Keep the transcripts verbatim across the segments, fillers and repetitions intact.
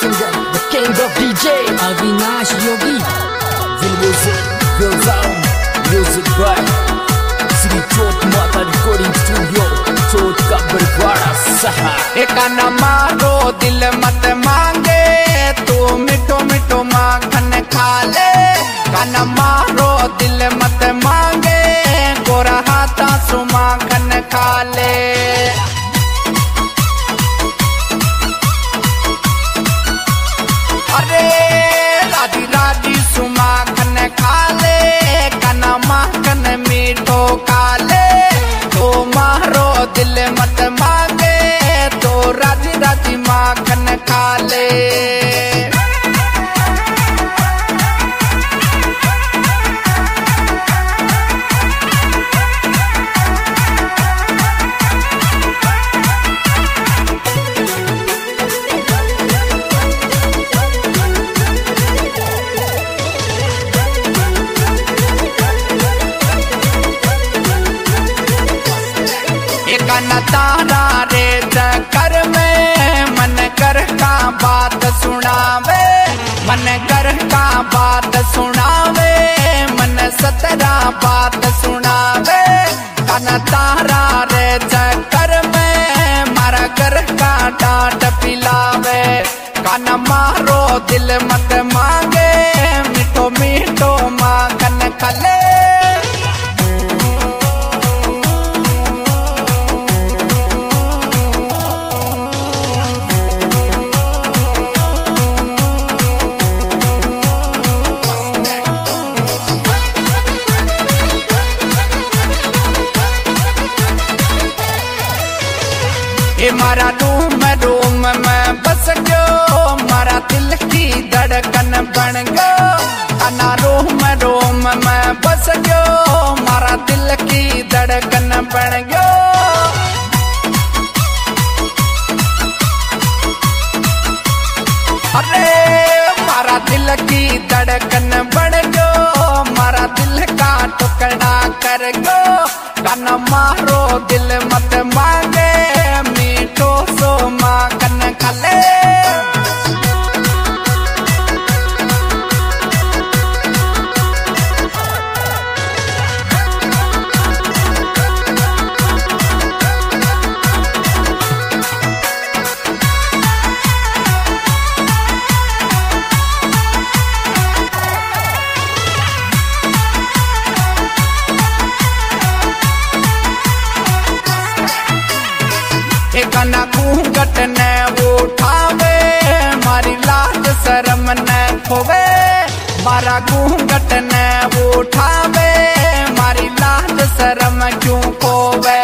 singer, the king of D J, Avinash Yogi. Will music, will sound, music by Sri Chot Mata Recording Studio, Chot का बरवाड़ा सहा। एक न मारो दिल मत मांगे, तू मिठो मिठो माखन खा ले। कन मारो दिल मत मांगे, गोरा हाथा सु माखन खा ले। अरे राजी राजी सु माखन खा ले, कन माखन मीठो खा ले। तो मारो दिल मत मांगे, तो राजी राजी माखन खा ले। न तारा रे चक्कर में मन कर का बात सुनावे, मन कर का बात सुनावे, मन सतरा बात सुनावे। कन तारा रे चक्कर में मारा कर का डांट पिलावे। कन मारो दिल मत मांगे, मिठो मिठो माखन खले। ए मारा रूम रूम में बस गयो, मारा दिल की धड़कन बन गयो। अना रूम रूम में बस गयो, मारा दिल की धड़कन बन गयो। अरे मारा दिल की धड़कन बन गयो, मारा दिल का टुकड़ा कर गयो। कन मारो दिल मत मांगे, मीठो सो माखन खले। एक न घूंघट न उठावे, मारी लाज शर्म न खोवे। मारा घूंघट न उठावे, मारी लाज शर्म क्यों खोवे।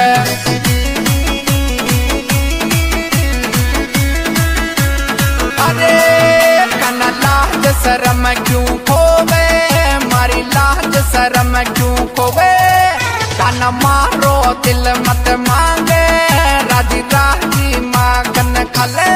अरे कन लाज शर्म क्यों खोवे, मारी लाज शर्म क्यों खोवे। कन मारो दिल मत मांगे, राजी राजी माखन खले।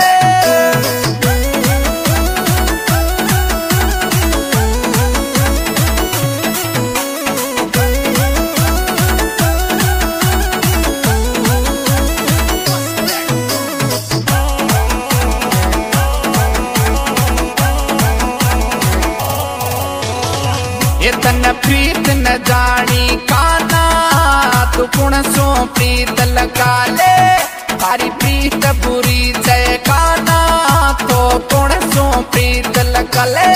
इतन प्रीत न जानी काना, तू कुण सो प्रीत लगा ले। तारी प्रीत बुरी जय काना, तो कुण सो प्रीत लगा ले।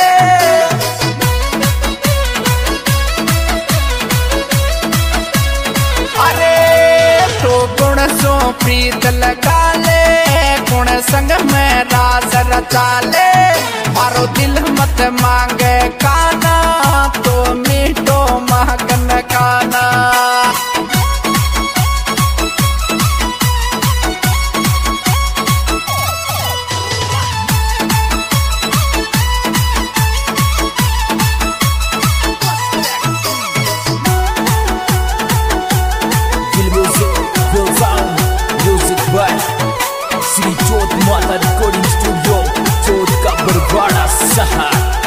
अरे तो कुण सो प्रीत लगा ले, कुण संग में राज रचा ले। मारो दिल मत मांगे काना, तो मीठो माखन खाना। Sri Chot Mata Recording Studio, Chot का बरवाड़ा सहा।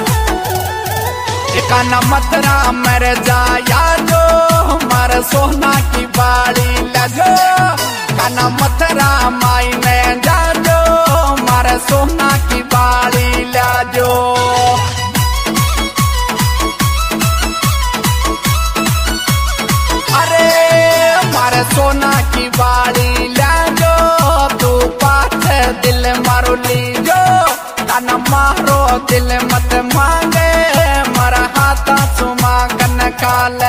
एक न मतरा मर जाया जो, मार सोना की बाड़ी लगो। कन मतरा माई ने जा जो, मार सोना की बाड़ी दिल मत मांगे मारा हाथा सुमा कन काले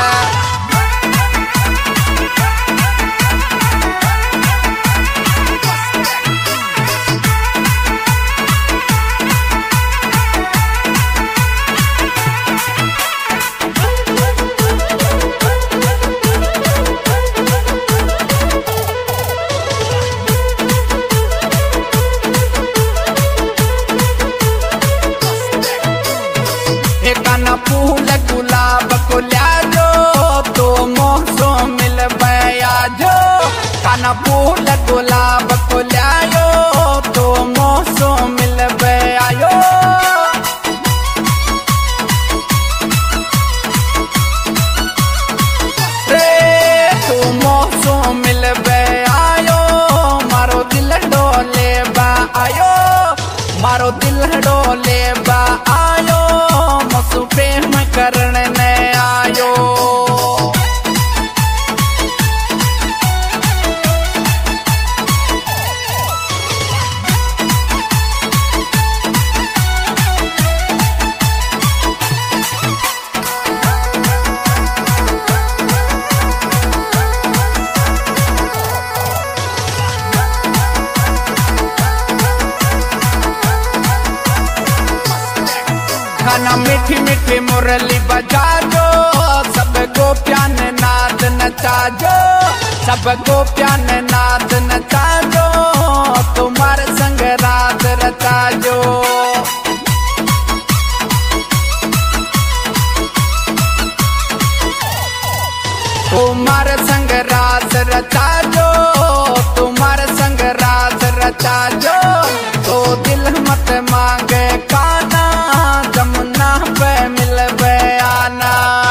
फूल गुलाब को ल्याजो तो मोसो मिल बयाजो काना फूल गुलाब को ल्यायो तो मोसो मिल बयायो रे तो मोसो मिल बयायो मारो दिल डोले बा आयो मारो दिल डोले बा आयो मसु प्रेम करने ने आयो खाना मीठी मीठी मुरली बजा जो सबको प्यान नाद नचा जो सबको प्यान नाद नचा जो तुम्हारे संग रात रचा जो तुम्हारे संग रात रचा जो तुम्हारे संग रात रचा जो तो दिल मत मांगे काना जमुना पे मिल बयाना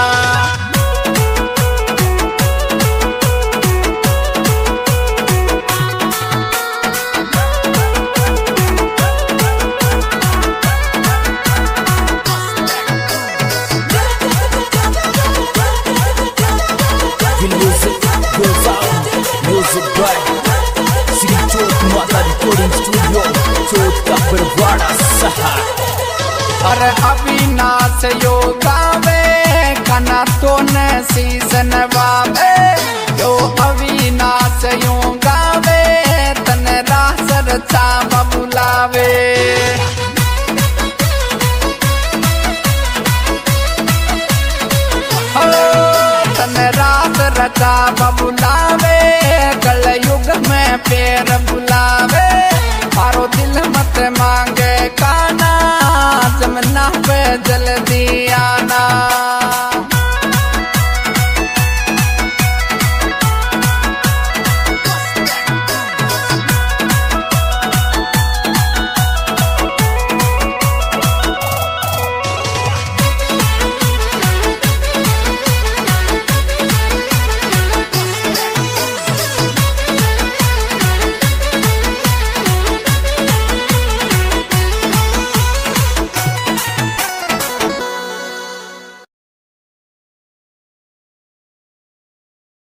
Music goes out, music by Sri Chot Mata Recording Studio, Chot का बरवाड़ा सहार। अरे अविनाश यो गावे कना तो न सीजन वावे यो अविनाश यो गावे तन रास रचा बबुलावे तन रास रचा बबुलावे